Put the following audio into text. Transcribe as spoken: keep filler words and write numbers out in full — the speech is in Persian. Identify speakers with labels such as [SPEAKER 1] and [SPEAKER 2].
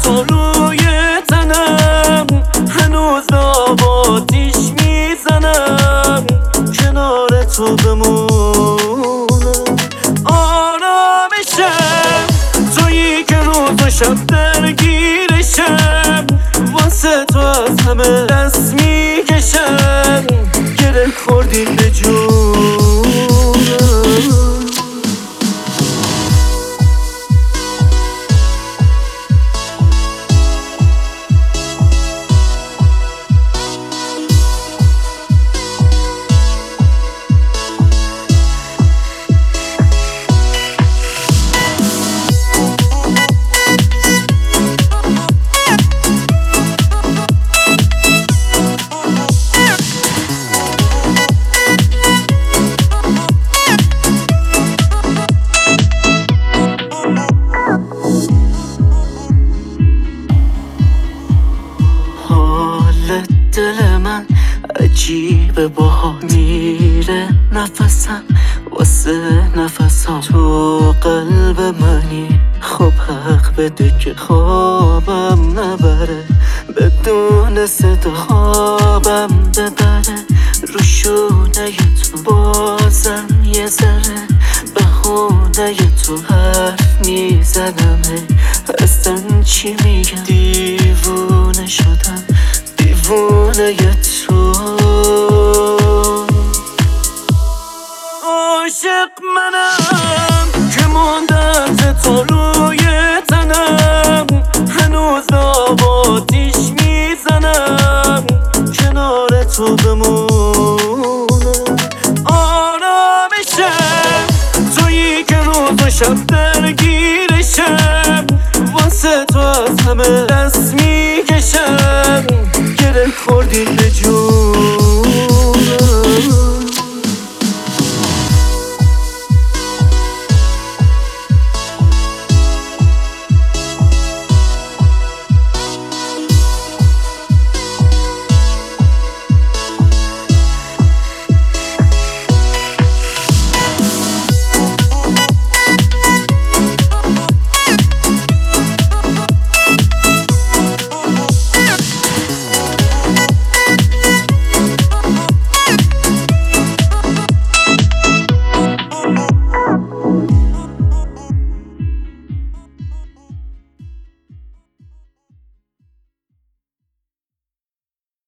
[SPEAKER 1] تو روی تنم، هنوز آب آتیش میزنم کنار تو بمونم. آرامشم تویی که روز و شب درگیرشم، واسه تو از همه دست میکشم، گره خوردی به جونم. دل من عجیبه باها میره نفسم واسه نفسم، تو قلب منی خب حق بده که خوابم نبره، بدون صدا خوابم ببره، رو شونه تو بازم یه ذره بهونه تو حرف میزنم، اصلا چی میگم دیوونه شدم دیوونه تو. عاشق منم که موندم تو روی تنم، هنوز آب آتیش میزنم کنار تو بمونم. آرامشم تویی که روز و شب درگیرشم، واسه تو از همه دست میکشم، گره خوردی به جون.